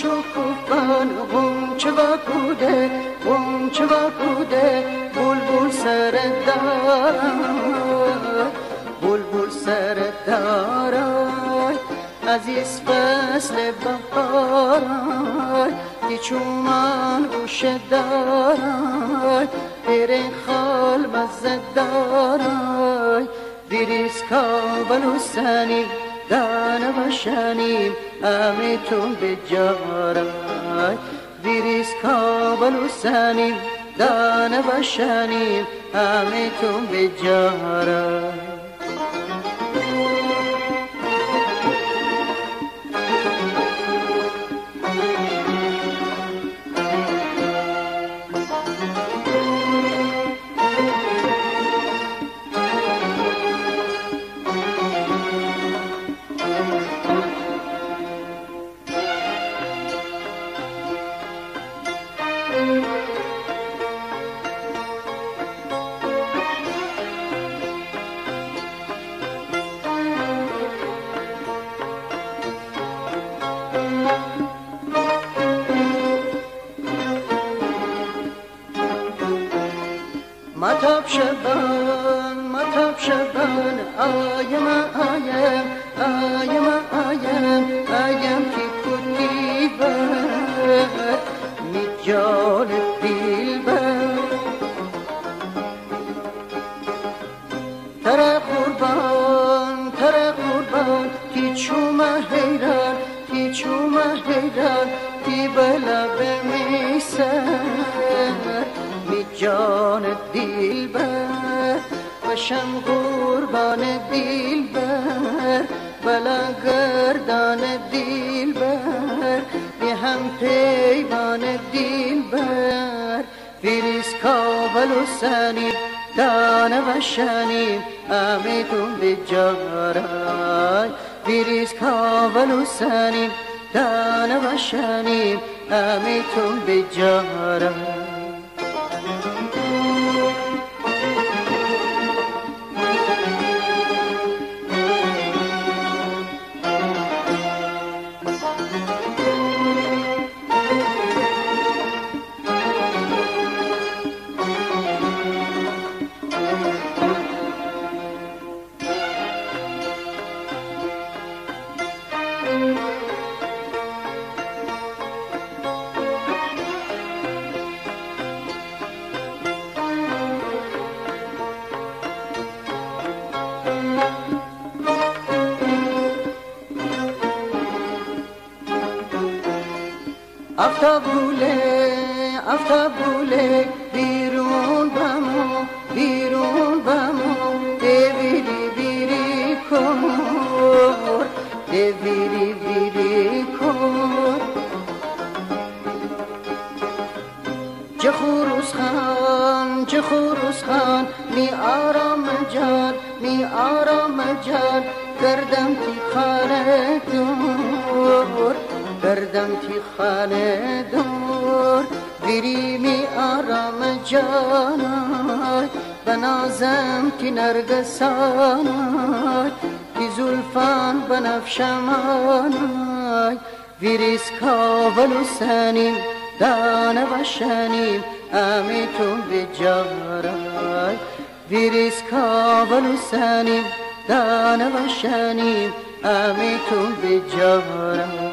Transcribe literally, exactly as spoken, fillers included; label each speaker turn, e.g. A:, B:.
A: شکوفان غنچه و کوده غنچه و کوده بلبل سر دارای بلبل سر دارای عزیز فصل بهارای دی چومان گوش دارای بره خال مزه دارای دیریز کابل و سنیم دانه باشنیم امیتون به جارای دیریز کابل و سنیم دانه باشنیم امیتون به جارای متاب شبان متاب شبان آیم آیم آیم آیم آیم کی کتی بر می جان دل بر تر قربان تر قربان کی چوم حیران کی چوم حیران کی بلا بمیسر می جان دل بر بشم قربان دل بر بلا گردان دل بر یه هم پیمان دل بر فیریز کابل و سنیم دانه و شنیم امیدون به جارای فیریز کابل و سنیم دانه و شنیم امیدون به جارای آفتاب گوله آفتاب گوله بیرون بامو بیرون بامو دیویری بیری کن دیویری بیری کن چه خروس خان چه خروس خان می آرام جان می آرام جان گردم تی خانه دور گردم تی خانه دور دیری می آرام جانای بنازم تی نرگسانای تی زلفان بنفشمانای ویریز کابل و سنیم دانه و شنیم امیتون به جارای ویریز کابل و سنیم دانه و شنیم امیتون به جارای